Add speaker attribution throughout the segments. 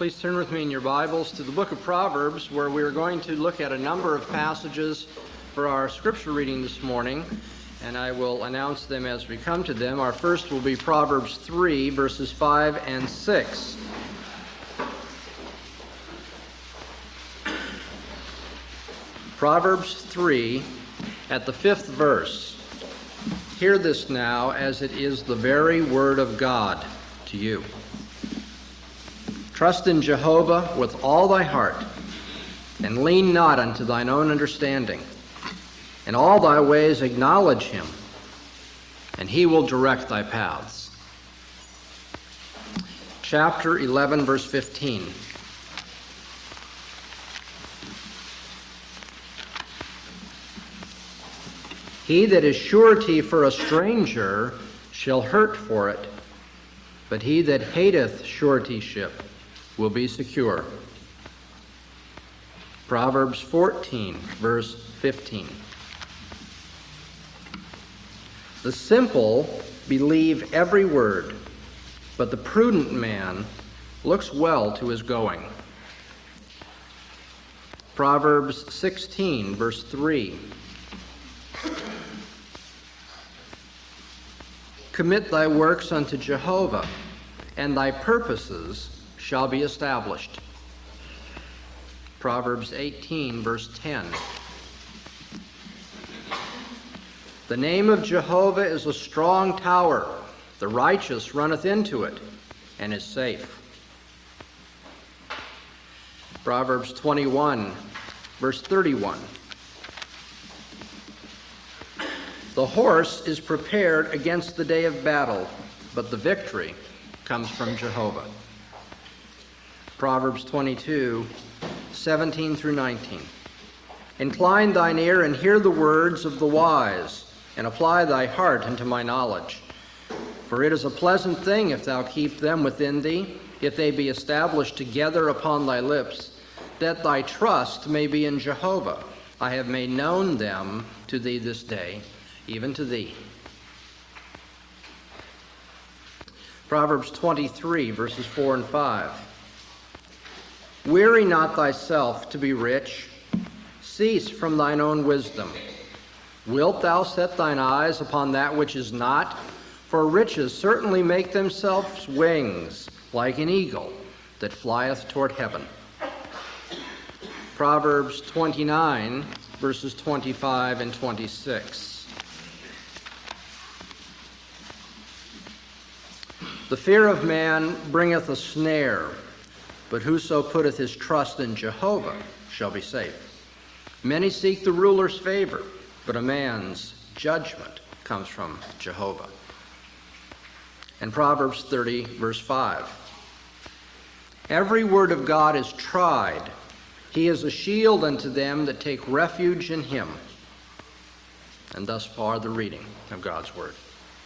Speaker 1: Please turn with me in your Bibles to the book of Proverbs, where we are going to look at a number of passages for our scripture reading this morning, and I will announce them as we come to them. Our first will be Proverbs 3, verses 5 and 6. Proverbs 3, at the 5th verse. Hear this now, as it is the very word of God to you. Trust in Jehovah with all thy heart, and lean not unto thine own understanding. In all thy ways acknowledge him, and he will direct thy paths. Chapter 11, verse 15. He that is surety for a stranger shall hurt for it, but he that hateth suretyship will be secure. Proverbs 14, verse 15. The simple believe every word, but the prudent man looks well to his going. Proverbs 16, verse 3. Commit thy works unto Jehovah, and thy purposes shall be established. Proverbs 18, verse 10. The name of Jehovah is a strong tower. The righteous runneth into it, and is safe. Proverbs 21, verse 31. The horse is prepared against the day of battle, but the victory comes from Jehovah. Proverbs 22, 17 through 19. Incline thine ear and hear the words of the wise, and apply thy heart unto my knowledge. For it is a pleasant thing if thou keep them within thee, if they be established together upon thy lips, that thy trust may be in Jehovah. I have made known them to thee this day, even to thee. Proverbs 23, verses 4 and 5. Weary not thyself to be rich. Cease from thine own wisdom. Wilt thou set thine eyes upon that which is not? For riches certainly make themselves wings, like an eagle that flieth toward heaven. Proverbs 29, verses 25 and 26. The fear of man bringeth a snare, but whoso putteth his trust in Jehovah shall be safe. Many seek the ruler's favor, but a man's judgment comes from Jehovah. And Proverbs 30, verse 5. Every word of God is tried. He is a shield unto them that take refuge in him. And thus far the reading of God's word.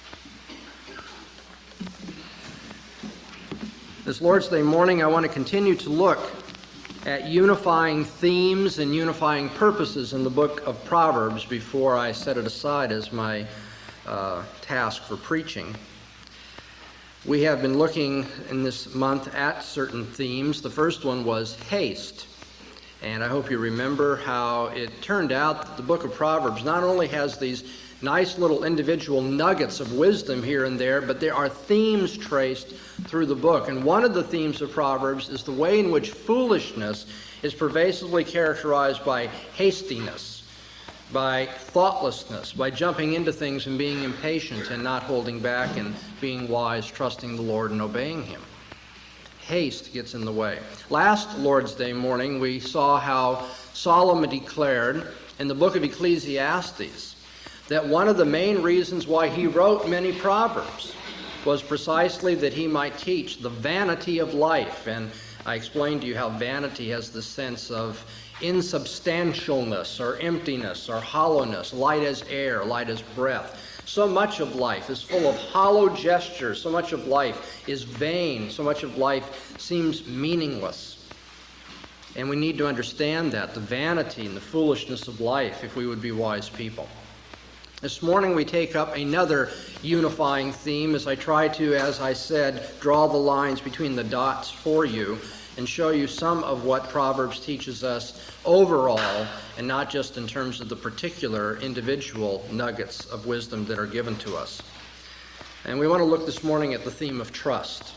Speaker 1: This Lord's Day morning, I want to continue to look at unifying themes and unifying purposes in the book of Proverbs before I set it aside as my task for preaching. We have been looking in this month at certain themes. The first one was haste. And I hope you remember how it turned out that the book of Proverbs not only has these nice little individual nuggets of wisdom here and there, but there are themes traced through the book. And one of the themes of Proverbs is the way in which foolishness is pervasively characterized by hastiness, by thoughtlessness, by jumping into things and being impatient and not holding back and being wise, trusting the Lord and obeying him. Haste gets in the way. Last Lord's Day morning, we saw how Solomon declared in the book of Ecclesiastes that one of the main reasons why he wrote many Proverbs was precisely that he might teach the vanity of life. And I explained to you how vanity has the sense of insubstantialness or emptiness or hollowness, light as air, light as breath. So much of life is full of hollow gestures. So much of life is vain. So much of life seems meaningless. And we need to understand that, the vanity and the foolishness of life, if we would be wise people. This morning we take up another unifying theme as I try to, as I said, draw the lines between the dots for you and show you some of what Proverbs teaches us overall, and not just in terms of the particular individual nuggets of wisdom that are given to us. And we want to look this morning at the theme of trust.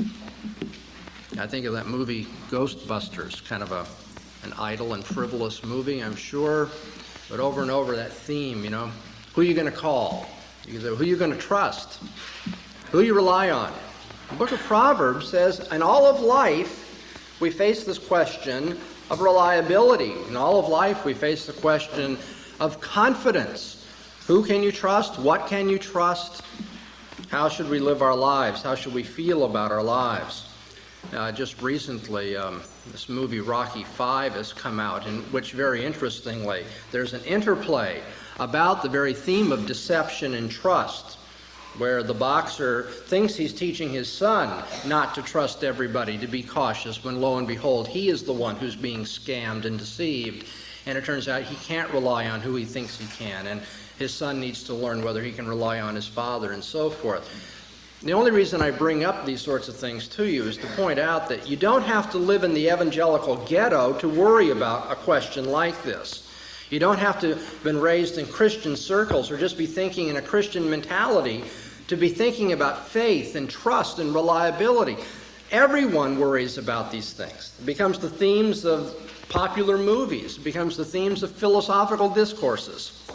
Speaker 1: I think of that movie Ghostbusters, kind of an idle and frivolous movie, I'm sure, but over and over that theme, who are you going to call? Who are you going to trust? Who you rely on? The book of Proverbs says, in all of life, we face this question of reliability. In all of life, we face the question of confidence. Who can you trust? What can you trust? How should we live our lives? How should we feel about our lives? Just recently, this movie Rocky V has come out, in which, very interestingly, there's an interplay about the very theme of deception and trust, where the boxer thinks he's teaching his son not to trust everybody, to be cautious, when lo and behold, he is the one who's being scammed and deceived. And it turns out he can't rely on who he thinks he can, and his son needs to learn whether he can rely on his father and so forth. The only reason I bring up these sorts of things to you is to point out that you don't have to live in the evangelical ghetto to worry about a question like this. You don't have to have been raised in Christian circles or just be thinking in a Christian mentality to be thinking about faith and trust and reliability. Everyone worries about these things. It becomes the themes of popular movies. It becomes the themes of philosophical discourses.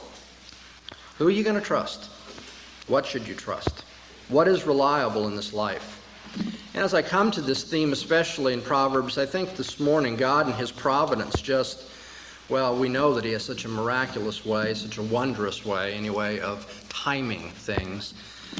Speaker 1: Who are you going to trust? What should you trust? What is reliable in this life? And as I come to this theme, especially in Proverbs, I think this morning God in His providence we know that He has such a miraculous way, such a wondrous way, anyway, of timing things.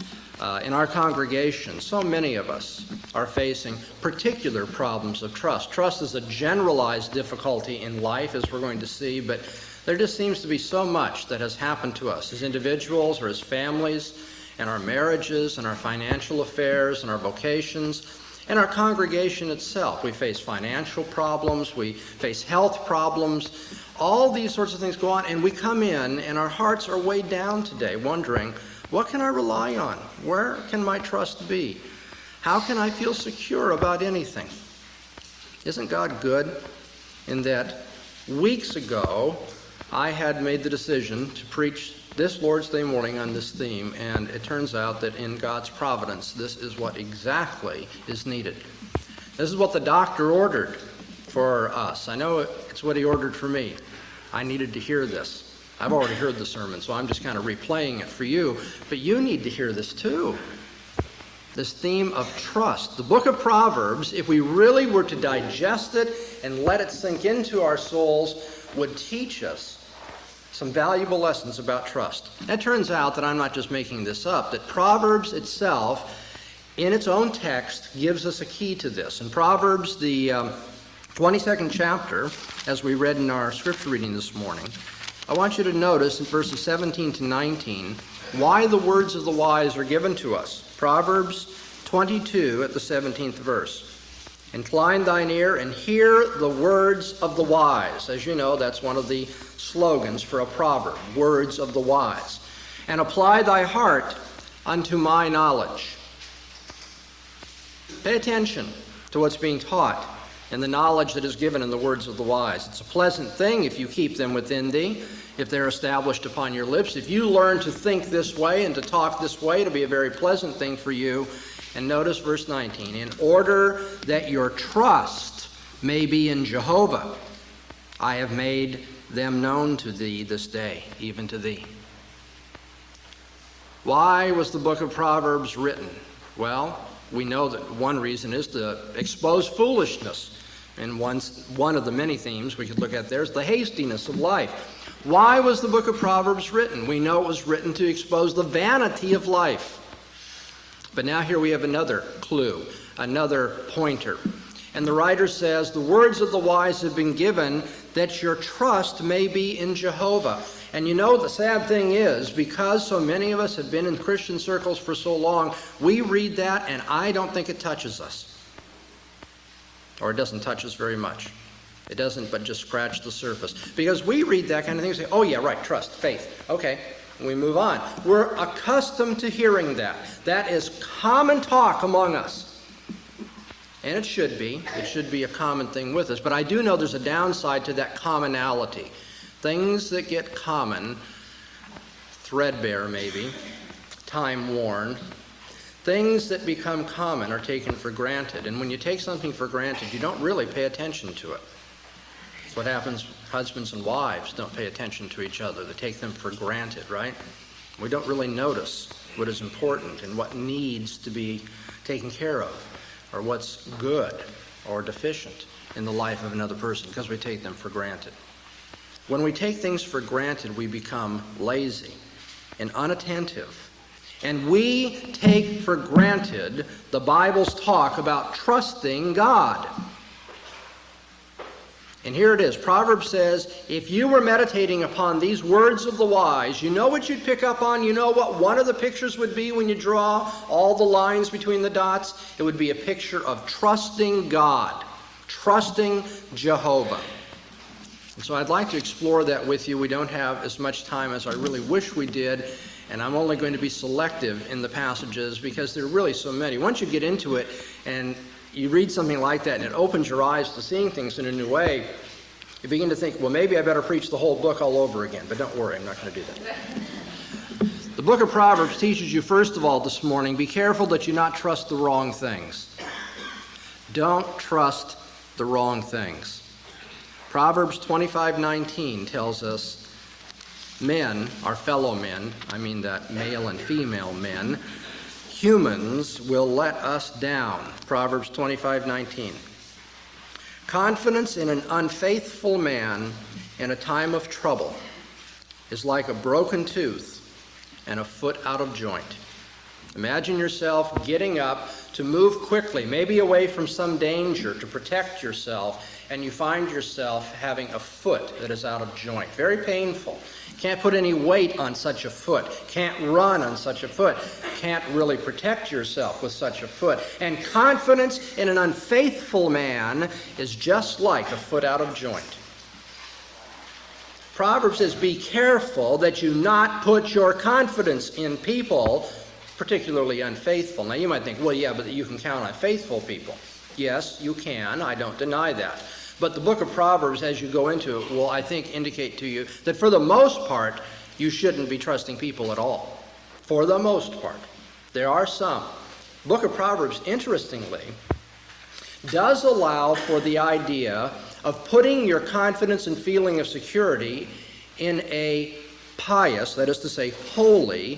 Speaker 1: In our congregation, so many of us are facing particular problems of trust. Trust is a generalized difficulty in life, as we're going to see, but there just seems to be so much that has happened to us as individuals or as families, in our marriages, in our financial affairs, in our vocations, and our congregation itself. We face financial problems, we face health problems, all these sorts of things go on, and we come in and our hearts are weighed down today, wondering, what can I rely on? Where can my trust be? How can I feel secure about anything? Isn't God good in that weeks ago I had made the decision to preach this Lord's Day morning on this theme, and it turns out that in God's providence, this is what exactly is needed. This is what the doctor ordered for us. I know it's what he ordered for me. I needed to hear this. I've already heard the sermon, so I'm just kind of replaying it for you, but you need to hear this too. This theme of trust. The book of Proverbs, if we really were to digest it and let it sink into our souls, would teach us some valuable lessons about trust. It turns out that I'm not just making this up, that Proverbs itself, in its own text, gives us a key to this. In Proverbs, the 22nd chapter, as we read in our scripture reading this morning, I want you to notice in verses 17 to 19 why the words of the wise are given to us. Proverbs 22 at the 17th verse. Incline thine ear and hear the words of the wise. As you know, that's one of the slogans for a proverb, words of the wise. And apply thy heart unto my knowledge. Pay attention to what's being taught and the knowledge that is given in the words of the wise. It's a pleasant thing if you keep them within thee, if they're established upon your lips. If you learn to think this way and to talk this way, it'll be a very pleasant thing for you. And notice verse 19, in order that your trust may be in Jehovah, I have made them known to thee this day, even to thee. Why was the book of Proverbs written? Well, we know that one reason is to expose foolishness. And one of the many themes we could look at there is the hastiness of life. Why was the book of Proverbs written? We know it was written to expose the vanity of life. But now here we have another clue, another pointer. And the writer says, the words of the wise have been given that your trust may be in Jehovah. And you know, the sad thing is, because so many of us have been in Christian circles for so long, we read that and I don't think it touches us. Or it doesn't touch us very much. It doesn't but just scratch the surface. Because we read that kind of thing and say, oh yeah, right, trust, faith, okay. And we move on. We're accustomed to hearing that. That is common talk among us. And it should be. It should be a common thing with us. But I do know there's a downside to that commonality. Things that get common, threadbare maybe, time-worn, things that become common are taken for granted. And when you take something for granted, you don't really pay attention to it. That's what happens. Husbands and wives don't pay attention to each other. They take them for granted, right? We don't really notice what is important and what needs to be taken care of, or what's good or deficient in the life of another person, because we take them for granted. When we take things for granted, we become lazy and unattentive. And we take for granted the Bible's talk about trusting God. And here it is. Proverbs says, if you were meditating upon these words of the wise, you know what you'd pick up on? You know what one of the pictures would be when you draw all the lines between the dots? It would be a picture of trusting God, trusting Jehovah. And so I'd like to explore that with you. We don't have as much time as I really wish we did, and I'm only going to be selective in the passages because there are really so many. Once you get into it and you read something like that and it opens your eyes to seeing things in a new way, you begin to think, well, maybe I better preach the whole book all over again. But don't worry, I'm not going to do that. The book of Proverbs teaches you, first of all, this morning, be careful that you not trust the wrong things. Don't trust the wrong things. Proverbs 25:19 tells us men, our fellow men, I mean that male and female men, humans will let us down. Proverbs 25:19. Confidence in an unfaithful man in a time of trouble is like a broken tooth and a foot out of joint. Imagine yourself getting up to move quickly, maybe away from some danger to protect yourself, and you find yourself having a foot that is out of joint. Very painful. Can't put any weight on such a foot. Can't run on such a foot. Can't really protect yourself with such a foot. And confidence in an unfaithful man is just like a foot out of joint. Proverbs says, be careful that you not put your confidence in people, particularly unfaithful. Now you might think, well, yeah, but you can count on faithful people. Yes, you can. I don't deny that. But the book of Proverbs, as you go into it, will, I think, indicate to you that for the most part, you shouldn't be trusting people at all. For the most part. There are some. The book of Proverbs, interestingly, does allow for the idea of putting your confidence and feeling of security in a pious, that is to say, holy,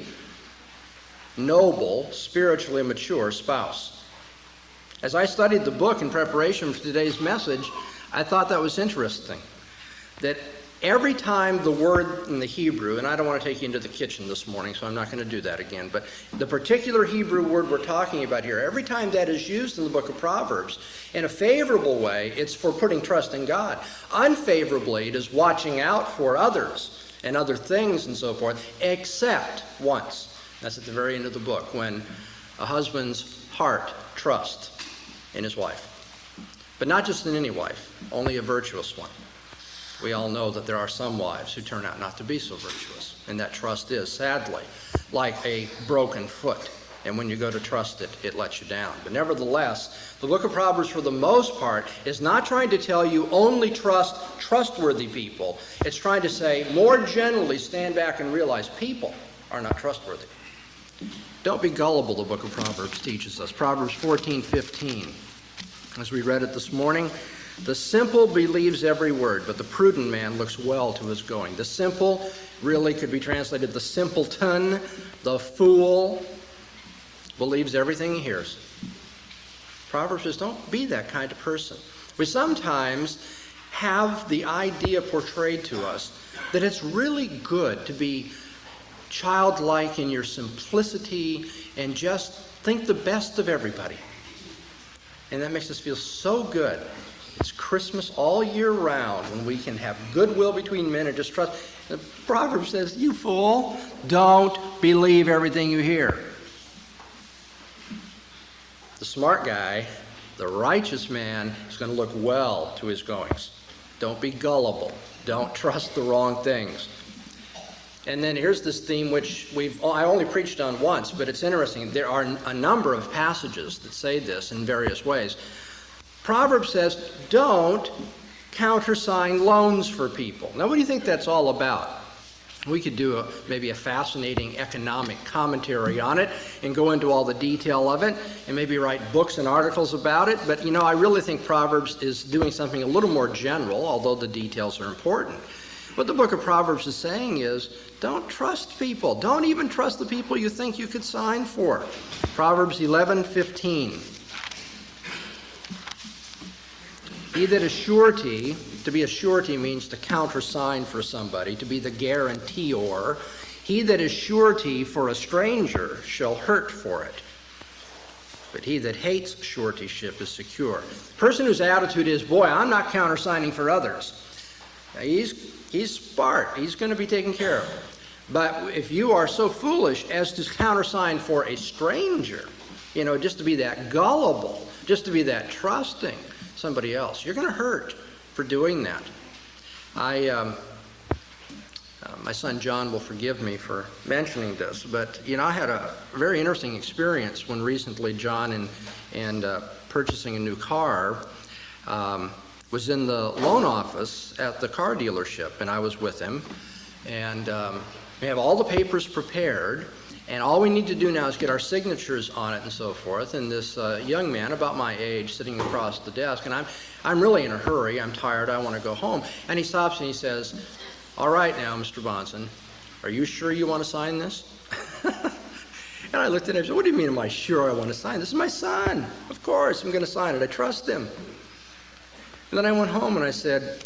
Speaker 1: noble, spiritually mature spouse. As I studied the book in preparation for today's message, I thought that was interesting, that every time the word in the Hebrew, and I don't want to take you into the kitchen this morning, so I'm not going to do that again, but the particular Hebrew word we're talking about here, every time that is used in the book of Proverbs, in a favorable way, it's for putting trust in God. Unfavorably, it is watching out for others and other things and so forth, except once. That's at the very end of the book, when a husband's heart trusts in his wife. But not just in any wife, only a virtuous one. We all know that there are some wives who turn out not to be so virtuous, and that trust is, sadly, like a broken foot. And when you go to trust it, it lets you down. But nevertheless, the book of Proverbs, for the most part, is not trying to tell you only trust trustworthy people. It's trying to say, more generally, stand back and realize people are not trustworthy. Don't be gullible, the book of Proverbs teaches us. Proverbs 14:15. As we read it this morning, the simple believes every word, but the prudent man looks well to his going. The simple really could be translated the simpleton, the fool, believes everything he hears. Proverbs says, don't be that kind of person. We sometimes have the idea portrayed to us that it's really good to be childlike in your simplicity and just think the best of everybody. And that makes us feel so good. It's Christmas all year round when we can have goodwill between men and just trust. The Proverbs says, you fool, don't believe everything you hear. The smart guy, the righteous man, is going to look well to his goings. Don't be gullible. Don't trust the wrong things. And then here's this theme which I only preached on once, but it's interesting. There are a number of passages that say this in various ways. Proverbs says, don't countersign loans for people. Now, what do you think that's all about? We could do maybe a fascinating economic commentary on it and go into all the detail of it and maybe write books and articles about it. But, I really think Proverbs is doing something a little more general, although the details are important. What the book of Proverbs is saying is, don't trust people. Don't even trust the people you think you could sign for. Proverbs 11:15. He that is surety, to be a surety means to countersign for somebody, to be the guarantor. He that is surety for a stranger shall hurt for it. But he that hates suretyship is secure. The person whose attitude is, boy, I'm not countersigning for others. Now, he's smart. He's going to be taken care of. But if you are so foolish as to countersign for a stranger, just to be that gullible, just to be that trusting somebody else, you're going to hurt for doing that. My son John will forgive me for mentioning this, but I had a very interesting experience when recently John, in purchasing a new car, was in the loan office at the car dealership, and I was with him, and we have all the papers prepared, and all we need to do now is get our signatures on it and so forth. And this young man, about my age, sitting across the desk, and I'm really in a hurry. I'm tired. I want to go home. And he stops and he says, "All right now, Mr. Bonson, are you sure you want to sign this?" And I looked at him and said, "What do you mean, am I sure I want to sign this? This is my son. Of course I'm going to sign it. I trust him." And then I went home and I said,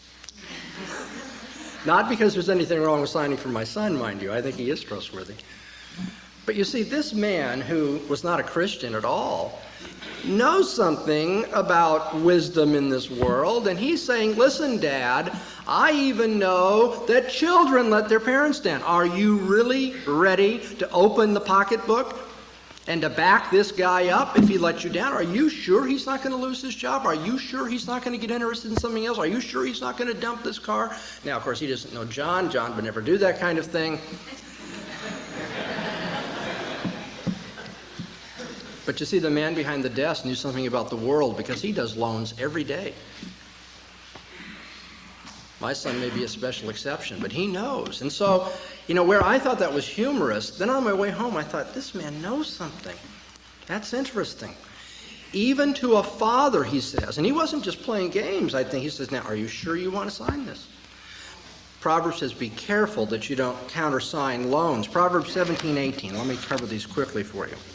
Speaker 1: not because there's anything wrong with signing for my son, mind you. I think he is trustworthy. But you see, this man, who was not a Christian at all, knows something about wisdom in this world, and he's saying, "Listen, Dad, I even know that children let their parents down. Are you really ready to open the pocketbook and to back this guy up if he lets you down? Are you sure he's not going to lose his job? Are you sure he's not going to get interested in something else? Are you sure he's not going to dump this car?" Now, of course, he doesn't know John. John would never do that kind of thing. But you see, the man behind the desk knew something about the world because he does loans every day. My son may be a special exception, but he knows. And so, where I thought that was humorous, then on my way home I thought, this man knows something. That's interesting. Even to a father, he says, and he wasn't just playing games, I think. He says, "Now, are you sure you want to sign this?" Proverbs says, be careful that you don't countersign loans. Proverbs 17:18. Let me cover these quickly for you.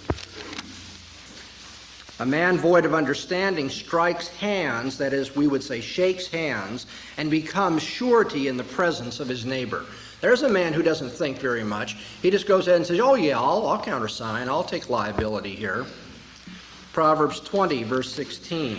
Speaker 1: A man void of understanding strikes hands, that is, we would say shakes hands, and becomes surety in the presence of his neighbor. There's a man who doesn't think very much. He just goes ahead and says, "Oh yeah, I'll countersign. I'll take liability here." Proverbs 20, verse 16.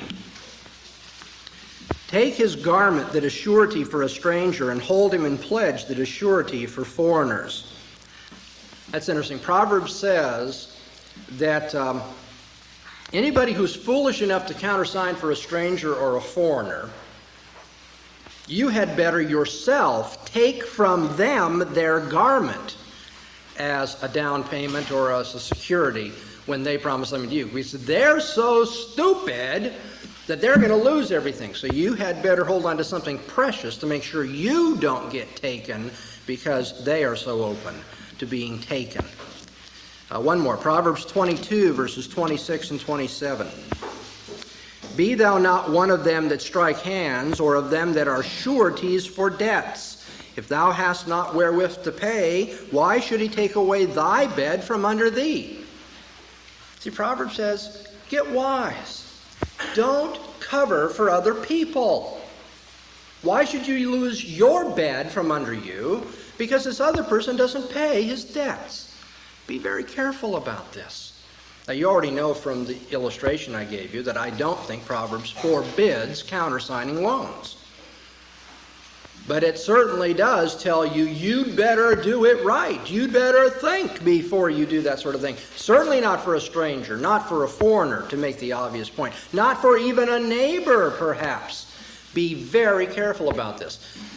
Speaker 1: Take his garment that is surety for a stranger, and hold him in pledge that is surety for foreigners. That's interesting. Proverbs says that anybody who's foolish enough to countersign for a stranger or a foreigner, you had better yourself take from them their garment as a down payment or as a security when they promise something to you. We said, they're so stupid that they're going to lose everything. So you had better hold on to something precious to make sure you don't get taken because they are so open to being taken. One more, Proverbs 22, verses 26 and 27. Be thou not one of them that strike hands, or of them that are sureties for debts. If thou hast not wherewith to pay, why should he take away thy bed from under thee? See, Proverbs says, get wise. Don't cover for other people. Why should you lose your bed from under you because this other person doesn't pay his debts? Be very careful about this. Now, you already know from the illustration I gave you that I don't think Proverbs forbids countersigning loans. But it certainly does tell you, you'd better do it right. You'd better think before you do that sort of thing. Certainly not for a stranger, not for a foreigner, to make the obvious point. Not for even a neighbor, perhaps. Be very careful about this.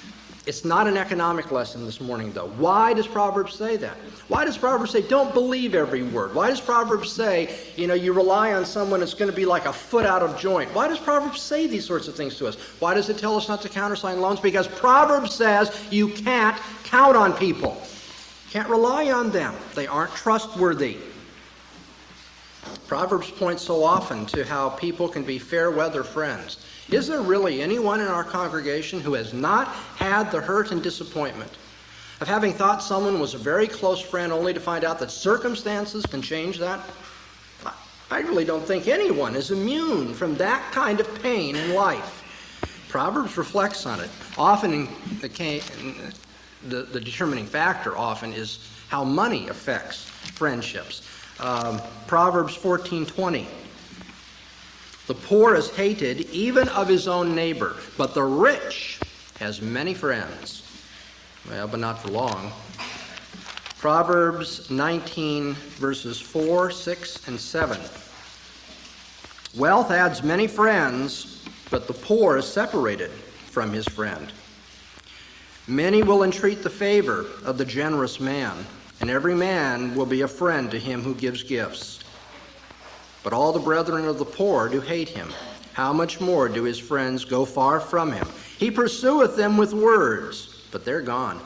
Speaker 1: It's not an economic lesson this morning, though. Why does Proverbs say that? Why does Proverbs say, don't believe every word? Why does Proverbs say, you rely on someone that's going to be like a foot out of joint? Why does Proverbs say these sorts of things to us? Why does it tell us not to countersign loans? Because Proverbs says you can't count on people. Can't rely on them. They aren't trustworthy. Proverbs points so often to how people can be fair weather friends. Is there really anyone in our congregation who has not had the hurt and disappointment of having thought someone was a very close friend only to find out that circumstances can change that? I really don't think anyone is immune from that kind of pain in life. Proverbs reflects on it. Often the determining factor often is how money affects friendships. Proverbs 14:20. The poor is hated even of his own neighbor, but the rich has many friends. Well, but not for long. Proverbs 19, verses 4, 6, and 7. Wealth adds many friends, but the poor is separated from his friend. Many will entreat the favor of the generous man, and every man will be a friend to him who gives gifts. But all the brethren of the poor do hate him. How much more do his friends go far from him? He pursueth them with words, but they're gone.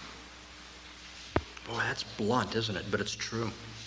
Speaker 1: Boy, that's blunt, isn't it? But it's true.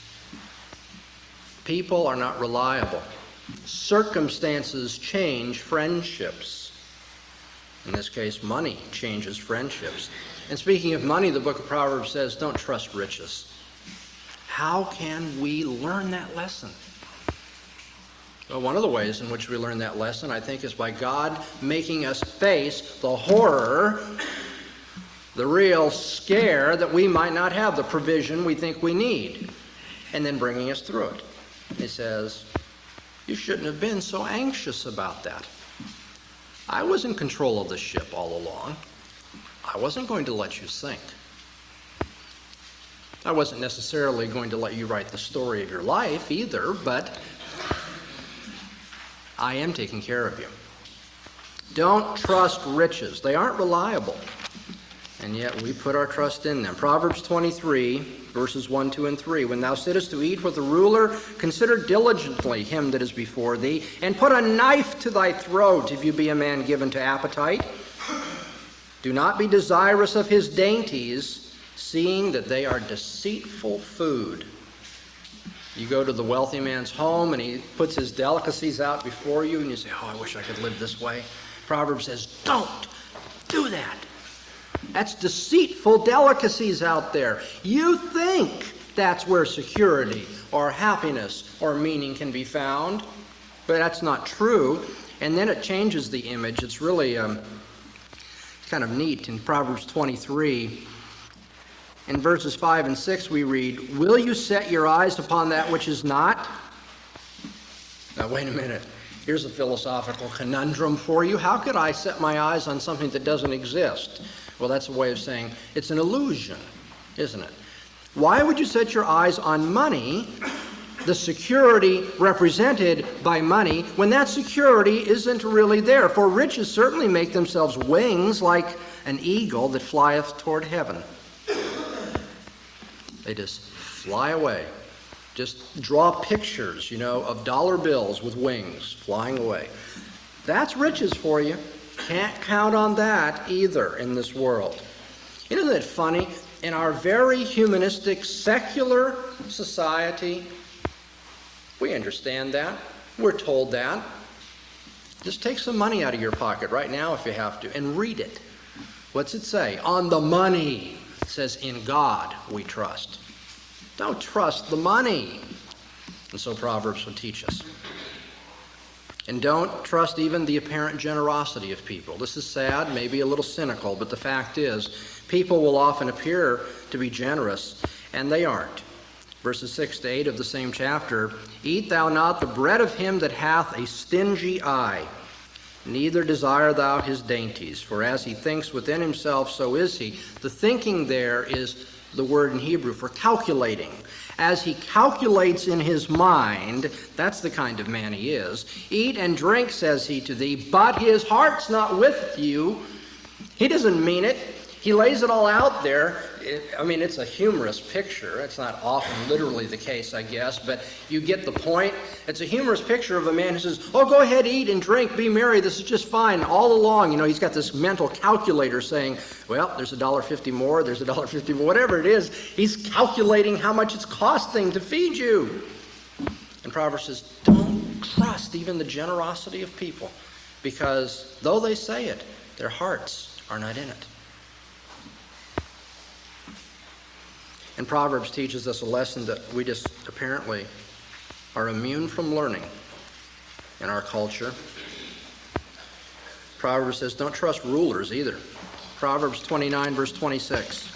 Speaker 1: People are not reliable. Circumstances change friendships. In this case, money changes friendships. And speaking of money, the book of Proverbs says, don't trust riches. How can we learn that lesson? Well, one of the ways in which we learn that lesson, I think, is by God making us face the horror, the real scare that we might not have the provision we think we need, and then bringing us through it. He says, you shouldn't have been so anxious about that. I was in control of the ship all along. I wasn't going to let you sink. I wasn't necessarily going to let you write the story of your life either, but I am taking care of you. Don't trust riches. They aren't reliable. And yet we put our trust in them. Proverbs 23, verses 1, 2, and 3. When thou sittest to eat with a ruler, consider diligently him that is before thee, and put a knife to thy throat if you be a man given to appetite. Do not be desirous of his dainties, seeing that they are deceitful food. You go to the wealthy man's home and he puts his delicacies out before you and you say, oh, I wish I could live this way. Proverbs says, don't do that. That's deceitful delicacies out there. You think that's where security or happiness or meaning can be found, but that's not true. And then it changes the image. It's really kind of neat. In Proverbs 23, in verses 5 and 6 we read, will you set your eyes upon that which is not? Now wait a minute. Here's a philosophical conundrum for you. How could I set my eyes on something that doesn't exist? Well, that's a way of saying it's an illusion, isn't it? Why would you set your eyes on money, the security represented by money, when that security isn't really there? For riches certainly make themselves wings like an eagle that flieth toward heaven. They just fly away. Just draw pictures, of dollar bills with wings flying away. That's riches for you. Can't count on that either in this world. Isn't it funny? In our very humanistic, secular society, we understand that. We're told that. Just take some money out of your pocket right now if you have to and read it. What's it say? On the money. It says, in God we trust. Don't trust the money. And so Proverbs would teach us. And don't trust even the apparent generosity of people. This is sad, maybe a little cynical, but the fact is, people will often appear to be generous, and they aren't. Verses 6 to 8 of the same chapter, eat thou not the bread of him that hath a stingy eye, neither desire thou his dainties, for as he thinks within himself, so is he. The thinking there is the word in Hebrew for calculating. As he calculates in his mind, that's the kind of man he is. Eat and drink, says he to thee, but his heart's not with you. He doesn't mean it. He lays it all out there. It's a humorous picture. It's not often literally the case, I guess, but you get the point. It's a humorous picture of a man who says, oh, go ahead, eat and drink, be merry, this is just fine. All along, he's got this mental calculator saying, well, there's $1.50 more, there's $1.50 more, whatever it is. He's calculating how much it's costing to feed you. And Proverbs says, don't trust even the generosity of people, because though they say it, their hearts are not in it. And Proverbs teaches us a lesson that we just apparently are immune from learning in our culture. Proverbs says, don't trust rulers either. Proverbs 29, verse 26.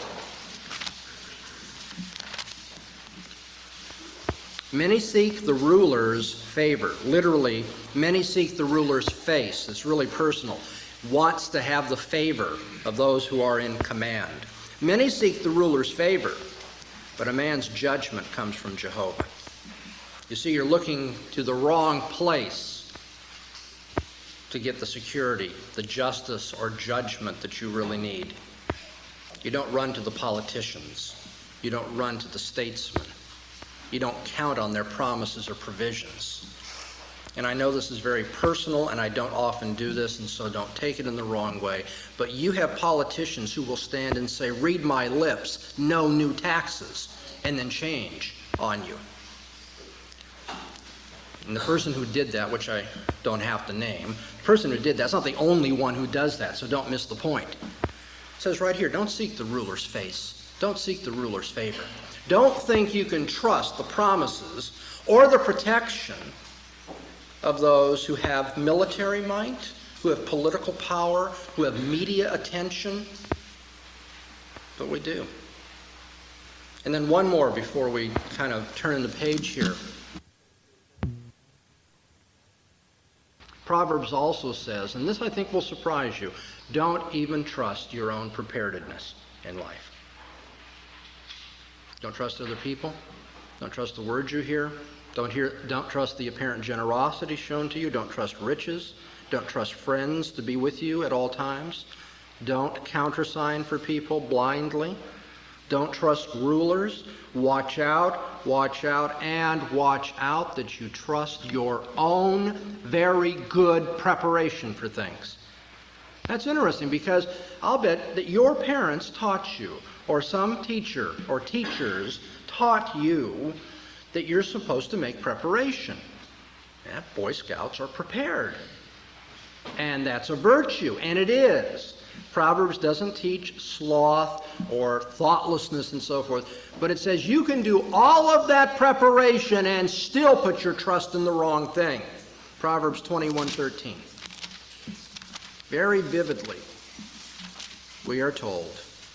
Speaker 1: Many seek the ruler's favor. Literally, many seek the ruler's face. It's really personal. Wants to have the favor of those who are in command. Many seek the ruler's favor, but a man's judgment comes from Jehovah. You see, you're looking to the wrong place to get the security, the justice, or judgment that you really need. You don't run to the politicians. You don't run to the statesmen. You don't count on their promises or provisions. And I know this is very personal, and I don't often do this, and so don't take it in the wrong way. But you have politicians who will stand and say, read my lips, no new taxes, and then change on you. And the person who did that, which I don't have to name, the person who did that's not the only one who does that, so don't miss the point. It says right here, don't seek the ruler's face. Don't seek the ruler's favor. Don't think you can trust the promises or the protection of those who have military might, who have political power, who have media attention. But we do. And then one more before we kind of turn the page here. Proverbs also says, and this I think will surprise you, don't even trust your own preparedness in life. Don't trust other people. Don't trust the words you hear. Don't trust the apparent generosity shown to you. Don't trust riches. Don't trust friends to be with you at all times. Don't countersign for people blindly. Don't trust rulers. Watch out, and watch out that you trust your own very good preparation for things. That's interesting because I'll bet that your parents taught you, or some teacher or teachers taught you that you're supposed to make preparation. Yeah, Boy Scouts are prepared. And that's a virtue, and it is. Proverbs doesn't teach sloth or thoughtlessness and so forth, but it says you can do all of that preparation and still put your trust in the wrong thing. Proverbs 21:13. Very vividly, we are told,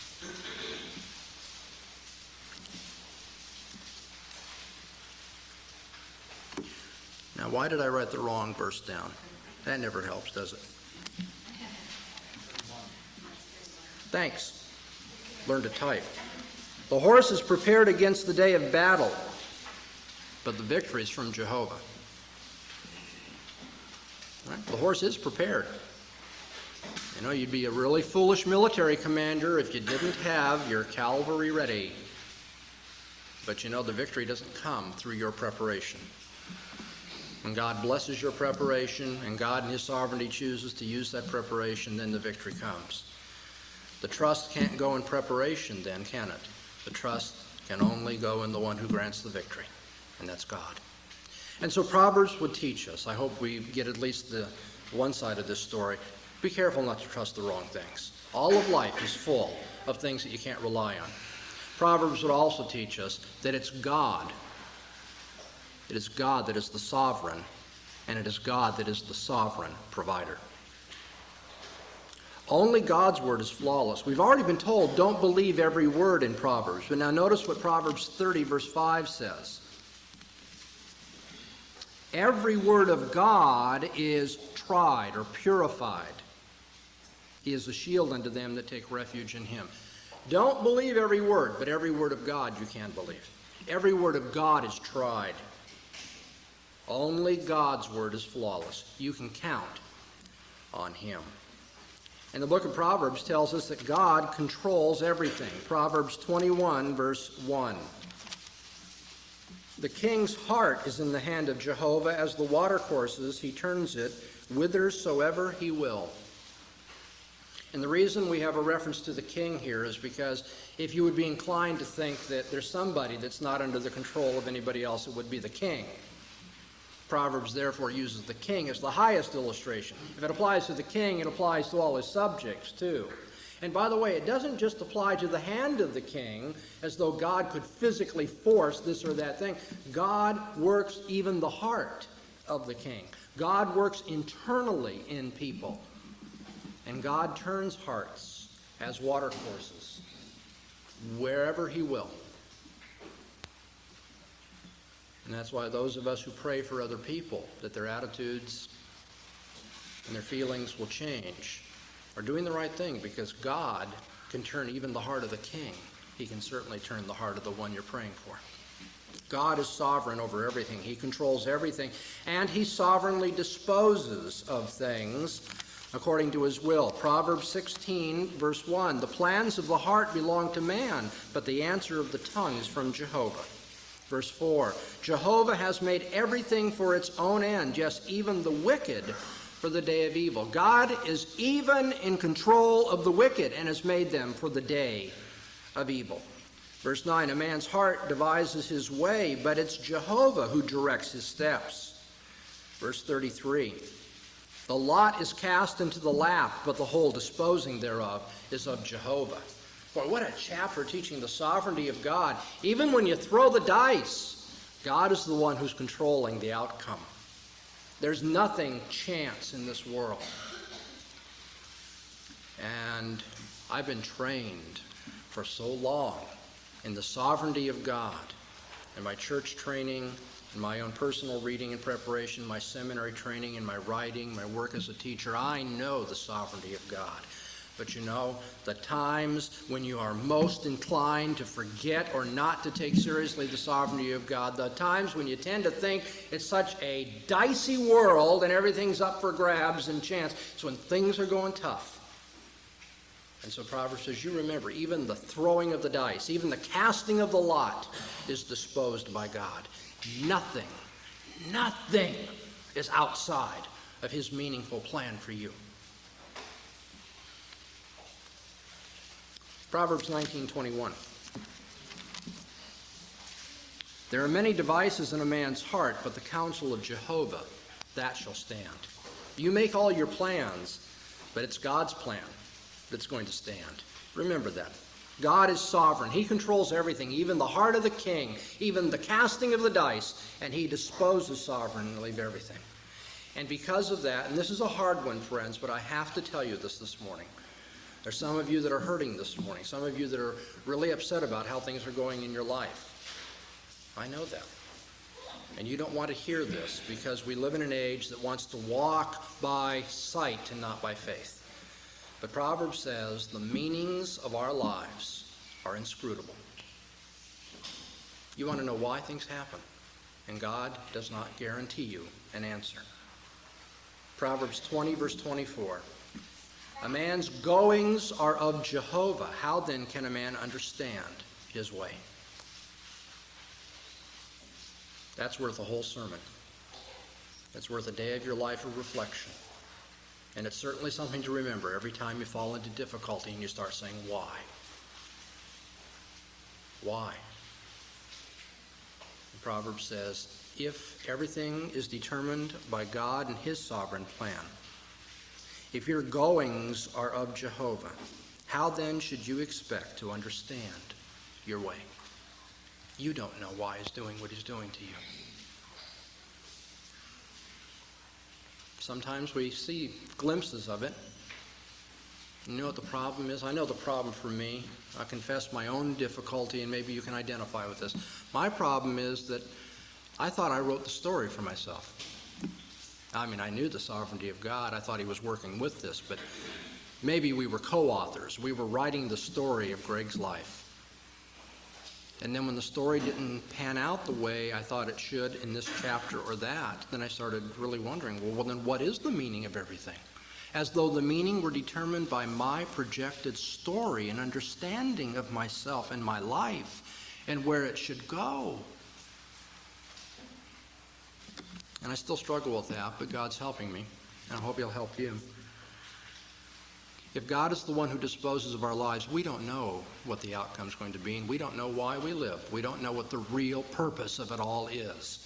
Speaker 1: now why did I write the wrong verse down? That never helps, does it? Thanks. Learn to type. The horse is prepared against the day of battle, but the victory is from Jehovah. Right? The horse is prepared. You'd be a really foolish military commander if you didn't have your cavalry ready. But the victory doesn't come through your preparation. When God blesses your preparation and God in His sovereignty chooses to use that preparation, then the victory comes. The trust can't go in preparation then, can it? The trust can only go in the one who grants the victory, and that's God. And so Proverbs would teach us, I hope we get at least the one side of this story, be careful not to trust the wrong things. All of life is full of things that you can't rely on. Proverbs would also teach us that it's God. It is God that is the sovereign, and it is God that is the sovereign provider. Only God's word is flawless. We've already been told, don't believe every word in Proverbs. But now notice what Proverbs 30, verse 5 says. Every word of God is tried or purified. He is a shield unto them that take refuge in Him. Don't believe every word, but every word of God you can believe. Every word of God is tried. Only God's word is flawless. You can count on Him. And the book of Proverbs tells us that God controls everything. Proverbs 21, verse 1. The king's heart is in the hand of Jehovah. As the watercourses, he turns it whithersoever he will. And the reason we have a reference to the king here is because if you would be inclined to think that there's somebody that's not under the control of anybody else, it would be the king. Proverbs therefore uses the king as the highest illustration. If it applies to the king, it applies to all his subjects too. And by the way, it doesn't just apply to the hand of the king as though God could physically force this or that thing. God works even the heart of the king. God works internally in people. And God turns hearts as watercourses wherever he will. And that's why those of us who pray for other people, that their attitudes and their feelings will change, are doing the right thing, because God can turn even the heart of the king. He can certainly turn the heart of the one you're praying for. God is sovereign over everything. He controls everything, and he sovereignly disposes of things according to his will. Proverbs 16, verse 1, the plans of the heart belong to man, but the answer of the tongue is from Jehovah. Verse 4, Jehovah has made everything for its own end, yes, even the wicked for the day of evil. God is even in control of the wicked and has made them for the day of evil. Verse 9, a man's heart devises his way, but it's Jehovah who directs his steps. Verse 33, the lot is cast into the lap, but the whole disposing thereof is of Jehovah. Boy, what a chapter teaching the sovereignty of God. Even when you throw the dice, God is the one who's controlling the outcome. There's nothing chance in this world. And I've been trained for so long in the sovereignty of God, in my church training, in my own personal reading and preparation, my seminary training, in my writing, my work as a teacher. I know the sovereignty of God. But you know, the times when you are most inclined to forget or not to take seriously the sovereignty of God, the times when you tend to think it's such a dicey world and everything's up for grabs and chance, it's when things are going tough. And so Proverbs says, you remember, even the throwing of the dice, even the casting of the lot is disposed by God. Nothing is outside of his meaningful plan for you. Proverbs 19:21. There are many devices in a man's heart, but the counsel of Jehovah, that shall stand. You make all your plans, but it's God's plan that's going to stand. Remember that. God is sovereign. He controls everything, even the heart of the king, even the casting of the dice, and he disposes sovereignly of everything. And because of that, and this is a hard one, friends, but I have to tell you this morning. There's some of you that are hurting this morning, some of you that are really upset about how things are going in your life. I know that. And you don't want to hear this because we live in an age that wants to walk by sight and not by faith. But Proverbs says the meanings of our lives are inscrutable. You want to know why things happen, and God does not guarantee you an answer. Proverbs 20, verse 24. A man's goings are of Jehovah. How then can a man understand his way? That's worth a whole sermon. It's worth a day of your life of reflection. And it's certainly something to remember every time you fall into difficulty and you start saying, why? Why? The Proverb says, if everything is determined by God and his sovereign plan, if your goings are of Jehovah, how then should you expect to understand your way? You don't know why he's doing what he's doing to you. Sometimes we see glimpses of it. You know what the problem is? I know the problem for me. I confess my own difficulty, and maybe you can identify with this. My problem is that I thought I wrote the story for myself. I mean, I knew the sovereignty of God. I thought he was working with this, but maybe we were co-authors. We were writing the story of Greg's life. And then when the story didn't pan out the way I thought it should in this chapter or that, then I started really wondering, well, then what is the meaning of everything? as though the meaning were determined by my projected story and understanding of myself and my life and where it should go. And I still struggle with that, but God's helping me, and I hope He'll help you. If God is the one who disposes of our lives, we don't know what the outcome is going to be, and we don't know why we live. We don't know what the real purpose of it all is.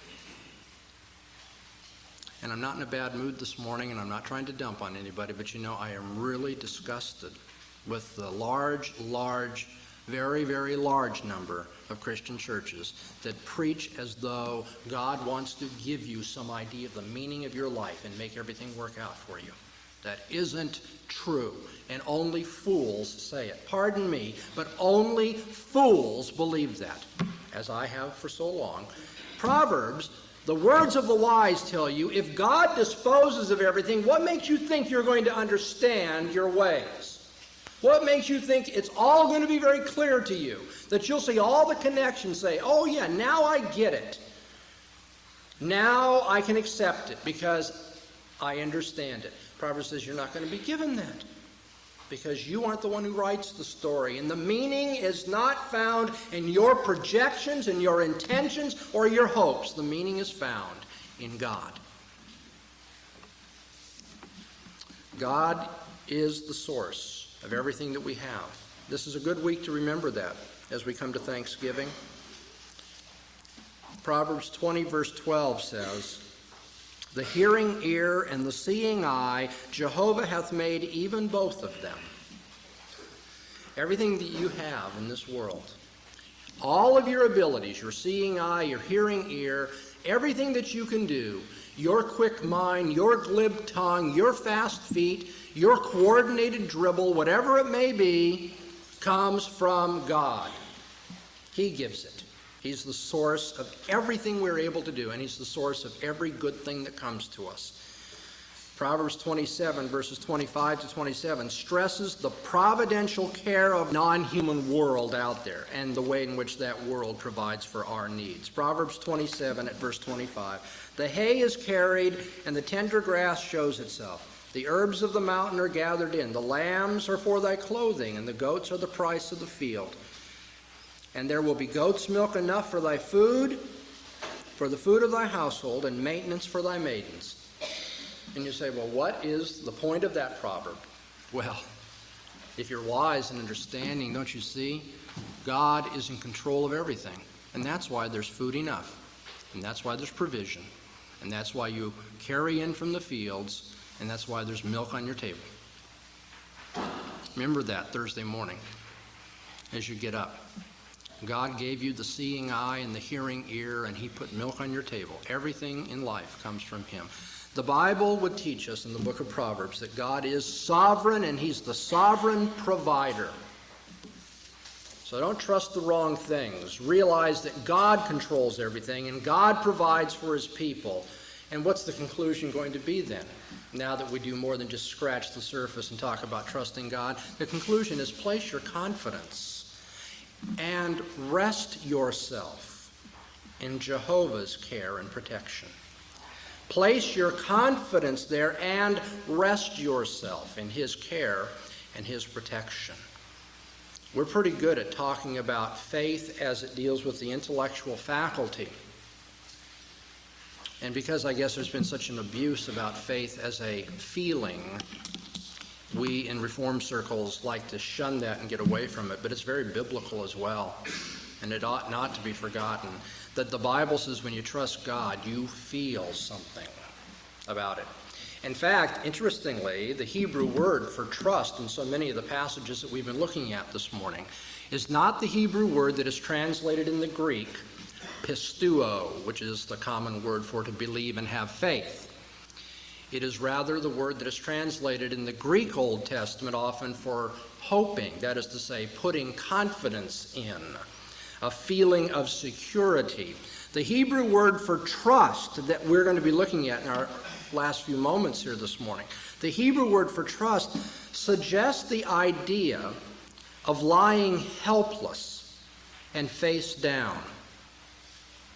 Speaker 1: And I'm not in a bad mood this morning, and I'm not trying to dump on anybody, but I am really disgusted with the large, very, very large number of Christian churches that preach as though God wants to give you some idea of the meaning of your life and make everything work out for you. That isn't true, and only fools say it. Pardon me, but only fools believe that, as I have for so long. Proverbs, the words of the wise tell you, if God disposes of everything, what makes you think you're going to understand your ways? What makes you think it's all going to be very clear to you? That you'll see all the connections, say, oh yeah, now I get it. Now I can accept it because I understand it. Proverbs says you're not going to be given that because you aren't the one who writes the story. And the meaning is not found in your projections and your intentions or your hopes. The meaning is found in God. God is the source of everything that we have. This is a good week to remember that as we come to Thanksgiving. Proverbs 20 verse 12 says, the hearing ear and the seeing eye, Jehovah hath made even both of them. Everything that you have in this world, all of your abilities, your seeing eye, your hearing ear, everything that you can do, your quick mind, your glib tongue, your fast feet, your coordinated dribble, whatever it may be, comes from God. He gives it. He's the source of everything we're able to do, and He's the source of every good thing that comes to us. Proverbs 27, verses 25 to 27, stresses the providential care of non-human world out there and the way in which that world provides for our needs. Proverbs 27 at verse 25, the hay is carried and the tender grass shows itself. The herbs of the mountain are gathered in. The lambs are for thy clothing, and the goats are the price of the field. And there will be goat's milk enough for thy food, for the food of thy household, and maintenance for thy maidens. And you say, well, what is the point of that proverb? Well, if you're wise and understanding, don't you see? God is in control of everything. And that's why there's food enough. And that's why there's provision. And that's why you carry in from the fields. And that's why there's milk on your table. Remember that Thursday morning as you get up. God gave you the seeing eye and the hearing ear, and He put milk on your table. Everything in life comes from Him. The Bible would teach us in the book of Proverbs that God is sovereign, and He's the sovereign provider. So don't trust the wrong things. Realize that God controls everything, and God provides for His people. And what's the conclusion going to be then? Now that we do more than just scratch the surface and talk about trusting God, the conclusion is place your confidence and rest yourself in Jehovah's care and protection. Place your confidence there and rest yourself in His care and His protection. We're pretty good at talking about faith as it deals with the intellectual faculty. And because I guess there's been such an abuse about faith as a feeling, we in Reformed circles like to shun that and get away from it, but it's very biblical as well, and it ought not to be forgotten that the Bible says when you trust God, you feel something about it. In fact, interestingly, the Hebrew word for trust in so many of the passages that we've been looking at this morning is not the Hebrew word that is translated in the Greek, pisteuo, which is the common word for to believe and have faith. It is rather the word that is translated in the Greek Old Testament often for hoping, that is to say, putting confidence in, a feeling of security. The Hebrew word for trust that we're going to be looking at in our last few moments here this morning, the Hebrew word for trust suggests the idea of lying helpless and face down.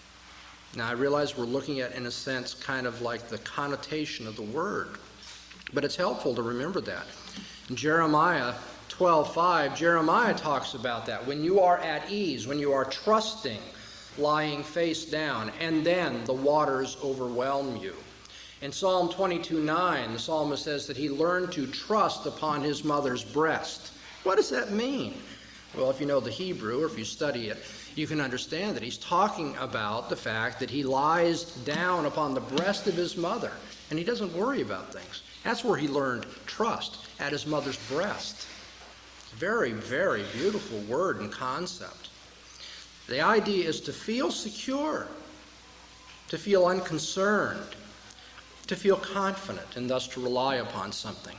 Speaker 1: Now, I realize we're looking at, in a sense, kind of like the connotation of the word. But it's helpful to remember that. In Jeremiah 12:5, Jeremiah talks about that. When you are at ease, when you are trusting, lying face down, and then the waters overwhelm you. In Psalm 22:9, the psalmist says that he learned to trust upon his mother's breast. What does that mean? Well, if you know the Hebrew, or if you study it, you can understand that he's talking about the fact that he lies down upon the breast of his mother, and he doesn't worry about things. That's where he learned trust, at his mother's breast. Very, very beautiful word and concept. The idea is to feel secure, to feel unconcerned, to feel confident, and thus to rely upon something.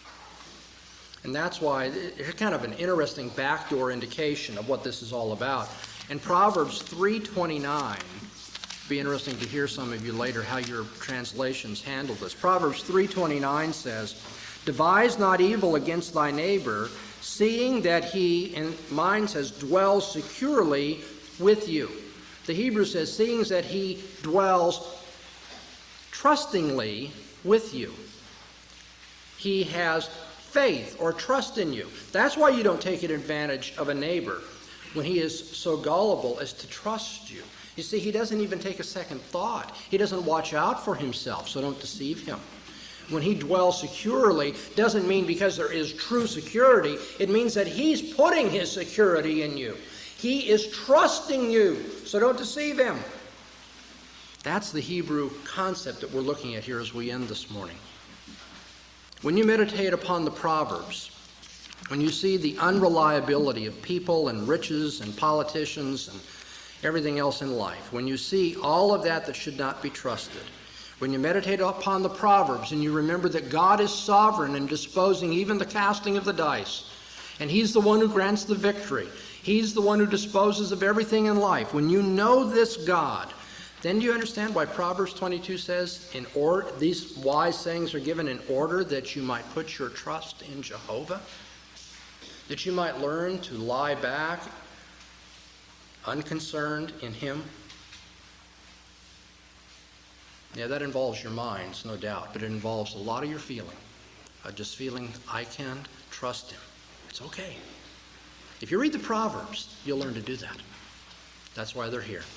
Speaker 1: And that's why it's kind of an interesting backdoor indication of what this is all about. In Proverbs 3:29, it'd be interesting to hear some of you later how your translations handle this. Proverbs 3:29 says, "Devise not evil against thy neighbor, seeing that he," and mine says, "dwells securely with you." The Hebrew says, "seeing that he dwells trustingly with you." He has faith or trust in you. That's why you don't take advantage of a neighbor when he is so gullible as to trust you. You see, he doesn't even take a second thought. He doesn't watch out for himself, so don't deceive him. When he dwells securely, doesn't mean because there is true security. It means that he's putting his security in you. He is trusting you, so don't deceive him. That's the Hebrew concept that we're looking at here as we end this morning. When you meditate upon the Proverbs, when you see the unreliability of people and riches and politicians and everything else in life, when you see all of that should not be trusted, when you meditate upon the Proverbs and you remember that God is sovereign in disposing even the casting of the dice, and he's the one who grants the victory, he's the one who disposes of everything in life, when you know this God, then do you understand why Proverbs 22 says, these wise sayings are given in order that you might put your trust in Jehovah? That you might learn to lie back unconcerned in him? Yeah, that involves your minds, no doubt, but it involves a lot of your feeling. Just feeling, I can trust him. It's okay. If you read the Proverbs, you'll learn to do that. That's why they're here.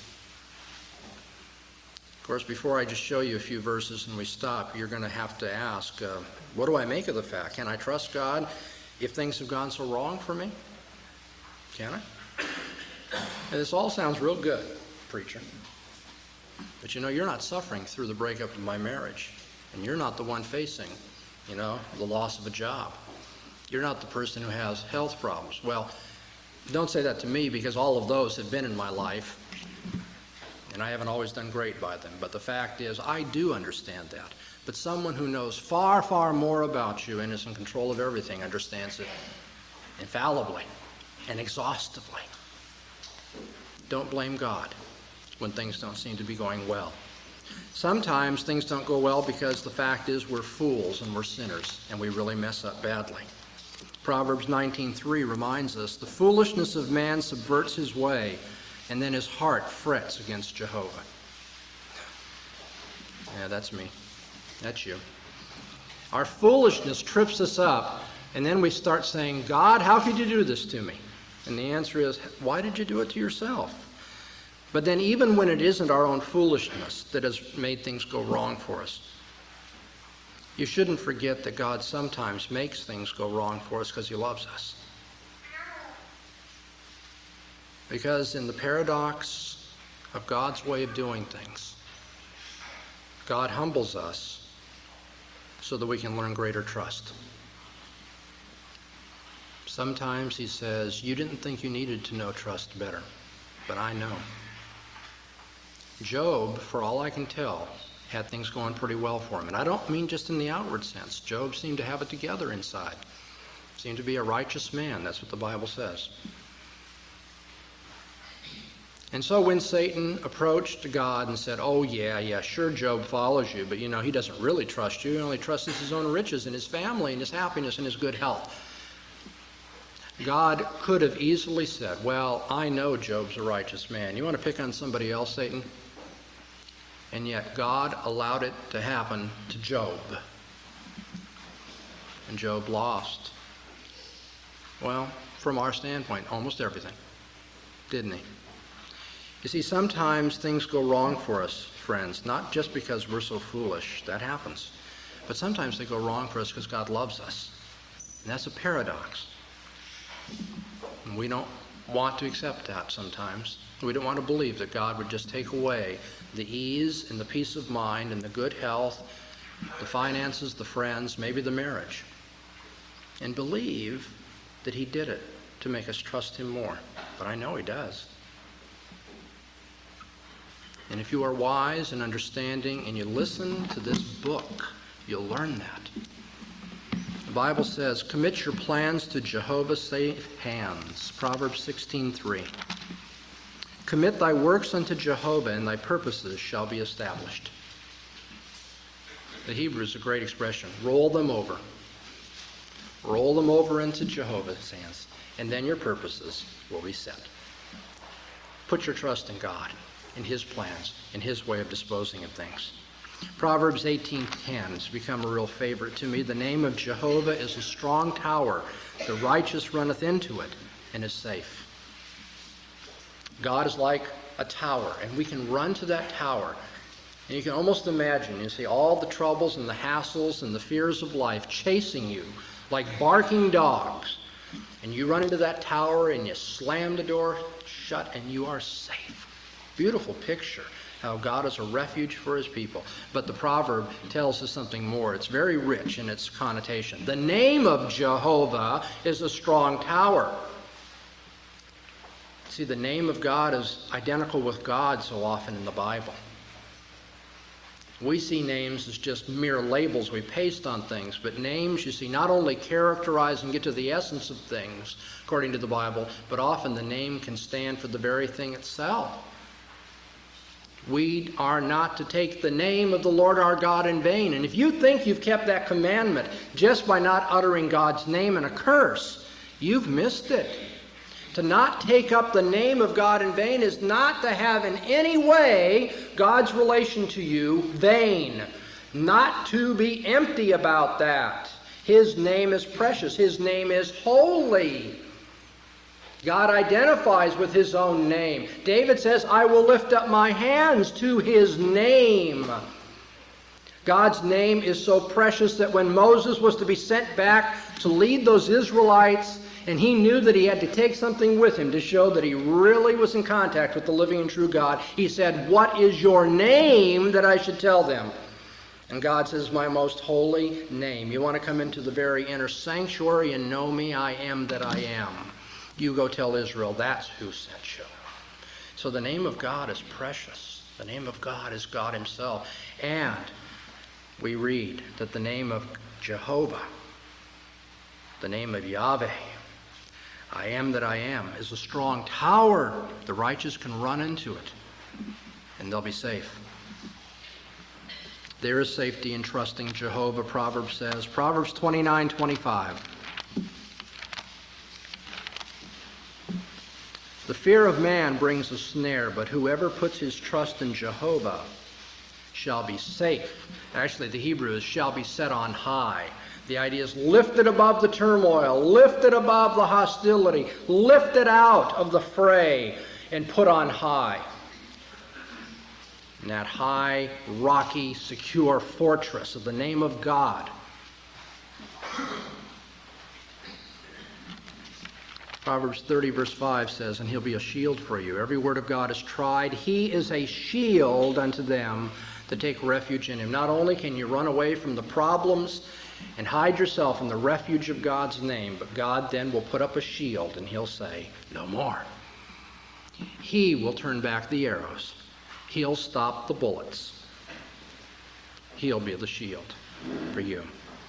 Speaker 1: Of course, before I just show you a few verses and we stop, you're going to have to ask, what do I make of the fact? Can I trust God if things have gone so wrong for me? Can I? And this all sounds real good, preacher. But you know, you're not suffering through the breakup of my marriage. And you're not the one facing, the loss of a job. You're not the person who has health problems. Well, don't say that to me, because all of those have been in my life. And I haven't always done great by them. But the fact is, I do understand that. But someone who knows far, far more about you and is in control of everything understands it infallibly and exhaustively. Don't blame God when things don't seem to be going well. Sometimes things don't go well because the fact is we're fools and we're sinners and we really mess up badly. Proverbs 19:3 reminds us, the foolishness of man subverts his way, and then his heart frets against Jehovah. Yeah, that's me. That's you. Our foolishness trips us up, and then we start saying, God, how could you do this to me? And the answer is, why did you do it to yourself? But then even when it isn't our own foolishness that has made things go wrong for us, you shouldn't forget that God sometimes makes things go wrong for us because he loves us. Because in the paradox of God's way of doing things, God humbles us so that we can learn greater trust. Sometimes he says, you didn't think you needed to know trust better, but I know. Job, for all I can tell, had things going pretty well for him. And I don't mean just in the outward sense. Job seemed to have it together inside. Seemed to be a righteous man. That's what the Bible says. And so when Satan approached God and said, oh, yeah, sure, Job follows you, but he doesn't really trust you. He only trusts his own riches and his family and his happiness and his good health. God could have easily said, well, I know Job's a righteous man. You want to pick on somebody else, Satan? And yet God allowed it to happen to Job. and Job lost? Well, from our standpoint, almost everything, didn't he? You see, sometimes things go wrong for us, friends, not just because we're so foolish. That happens. But sometimes they go wrong for us because God loves us. And that's a paradox. And we don't want to accept that sometimes. We don't want to believe that God would just take away the ease and the peace of mind and the good health, the finances, the friends, maybe the marriage, and believe that he did it to make us trust him more. But I know he does. And if you are wise and understanding and you listen to this book, you'll learn that. The Bible says, commit your plans to Jehovah's safe hands. Proverbs 16:3. Commit thy works unto Jehovah, and thy purposes shall be established. The Hebrew is a great expression. Roll them over. Roll them over into Jehovah's hands, and then your purposes will be set. Put your trust in God, in his plans, in his way of disposing of things. Proverbs 18:10 has become a real favorite to me. The name of Jehovah is a strong tower. The righteous runneth into it and is safe. God is like a tower, and we can run to that tower. And you can almost imagine, you see, all the troubles and the hassles and the fears of life chasing you like barking dogs. And you run into that tower and you slam the door shut and you are safe. Beautiful picture, how God is a refuge for his people. But the proverb tells us something more. It's very rich in its connotation. The name of Jehovah is a strong tower. See, the name of God is identical with God so often in the Bible. We see names as just mere labels we paste on things, but names, you see, not only characterize and get to the essence of things, according to the Bible, but often the name can stand for the very thing itself. We are not to take the name of the Lord our God in vain. And if you think you've kept that commandment just by not uttering God's name in a curse, you've missed it. To not take up the name of God in vain is not to have in any way God's relation to you vain. Not to be empty about that. His name is precious. His name is holy. God identifies with his own name. David says, I will lift up my hands to his name. God's name is so precious that when Moses was to be sent back to lead those Israelites, and he knew that he had to take something with him to show that he really was in contact with the living and true God, he said, what is your name that I should tell them? And God says, my most holy name. You want to come into the very inner sanctuary and know me? I am that I am. You go tell Israel, that's who sent you. So the name of God is precious. The name of God is God himself. And we read that the name of Jehovah, the name of Yahweh, I am that I am, is a strong tower. The righteous can run into it, and they'll be safe. There is safety in trusting Jehovah, Proverbs says. Proverbs 29:25. The fear of man brings a snare, but whoever puts his trust in Jehovah shall be safe. Actually, the Hebrew is shall be set on high. The idea is lifted above the turmoil, lifted above the hostility, lifted out of the fray, and put on high. In that high, rocky, secure fortress of the name of God. Proverbs 30 verse 5 says, and he'll be a shield for you. Every word of God is tried. He is a shield unto them that take refuge in him. Not only can you run away from the problems and hide yourself in the refuge of God's name, but God then will put up a shield and he'll say, no more. He will turn back the arrows. He'll stop the bullets. He'll be the shield for you.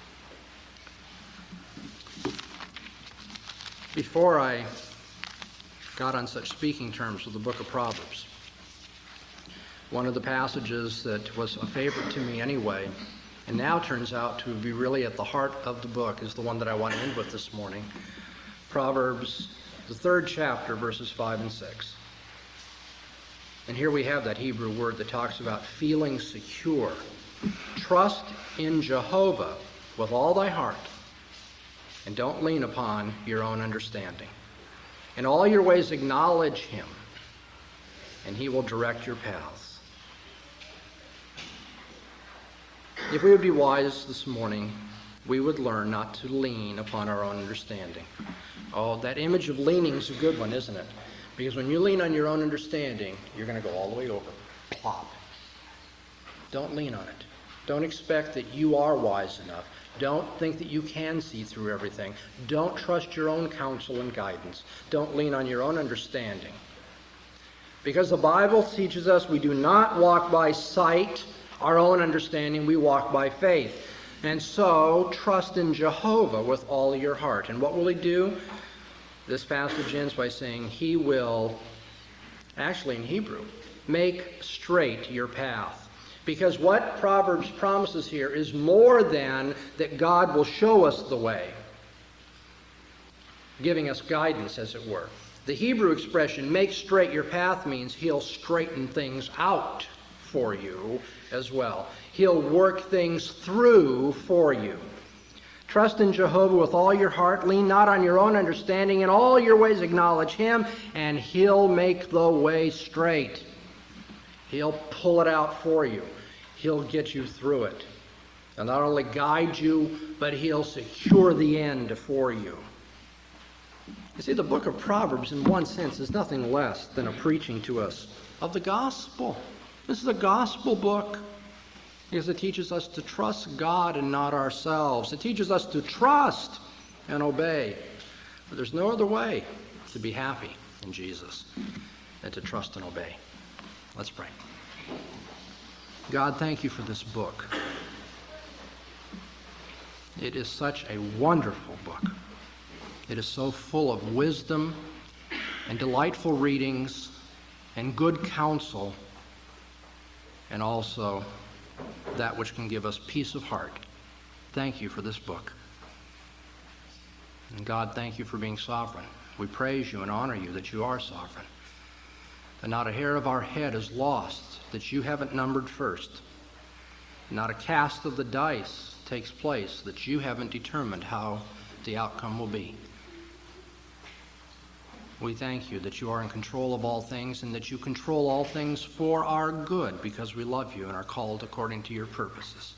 Speaker 1: Before I got on such speaking terms with the book of Proverbs, one of the passages that was a favorite to me anyway, and now turns out to be really at the heart of the book, is the one that I want to end with this morning. Proverbs, the 3rd chapter, verses 5 and 6. And here we have that Hebrew word that talks about feeling secure. Trust in Jehovah with all thy heart, And don't lean upon your own understanding. In all your ways acknowledge him, and he will direct your paths. If we would be wise this morning, we would learn not to lean upon our own understanding. Oh, that image of leaning is a good one, isn't it? Because when you lean on your own understanding, you're going to go all the way over. Plop. Don't lean on it. Don't expect that you are wise enough. Don't think that you can see through everything. Don't trust your own counsel and guidance. Don't lean on your own understanding. Because the Bible teaches us we do not walk by sight, our own understanding, we walk by faith. And so, trust in Jehovah with all your heart. And what will he do? This passage ends by saying he will, actually in Hebrew, make straight your path. Because what Proverbs promises here is more than that God will show us the way, giving us guidance, as it were. The Hebrew expression, make straight your path, means he'll straighten things out for you as well. He'll work things through for you. Trust in Jehovah with all your heart. Lean not on your own understanding. In all your ways acknowledge him, and he'll make the way straight. He'll pull it out for you. He'll get you through it. He'll not only guide you, but he'll secure the end for you. You see, the book of Proverbs, in one sense, is nothing less than a preaching to us of the gospel. This is a gospel book because it teaches us to trust God and not ourselves. It teaches us to trust and obey. But there's no other way to be happy in Jesus than to trust and obey. Let's pray. God, thank you for this book. It is such a wonderful book. It is so full of wisdom and delightful readings and good counsel, and also that which can give us peace of heart. Thank you for this book. And God, thank you for being sovereign. We praise you and honor you that you are sovereign. That not a hair of our head is lost that you haven't numbered first. Not a cast of the dice takes place that you haven't determined how the outcome will be. We thank you that you are in control of all things and that you control all things for our good because we love you and are called according to your purposes.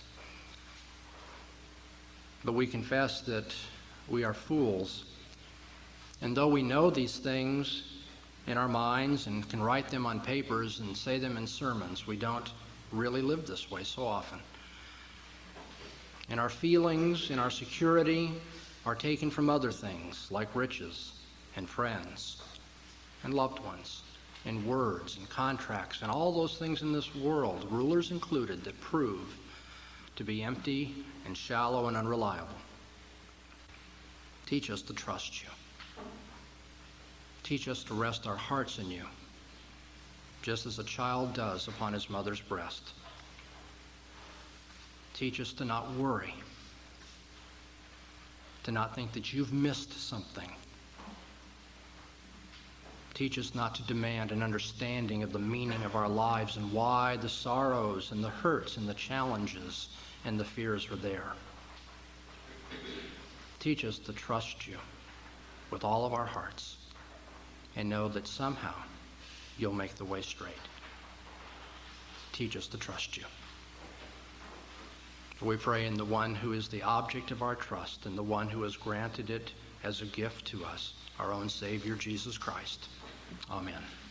Speaker 1: But we confess that we are fools, and though we know these things in our minds and can write them on papers and say them in sermons, we don't really live this way so often. And our feelings and our security are taken from other things like riches and friends and loved ones and words and contracts and all those things in this world, rulers included, that prove to be empty and shallow and unreliable. Teach us to trust you. Teach us to rest our hearts in you, just as a child does upon his mother's breast. Teach us to not worry, to not think that you've missed something. Teach us not to demand an understanding of the meaning of our lives and why the sorrows and the hurts and the challenges and the fears are there. Teach us to trust you with all of our hearts and know that somehow you'll make the way straight. Teach us to trust you. We pray in the one who is the object of our trust and the one who has granted it as a gift to us, our own Savior, Jesus Christ. Amen.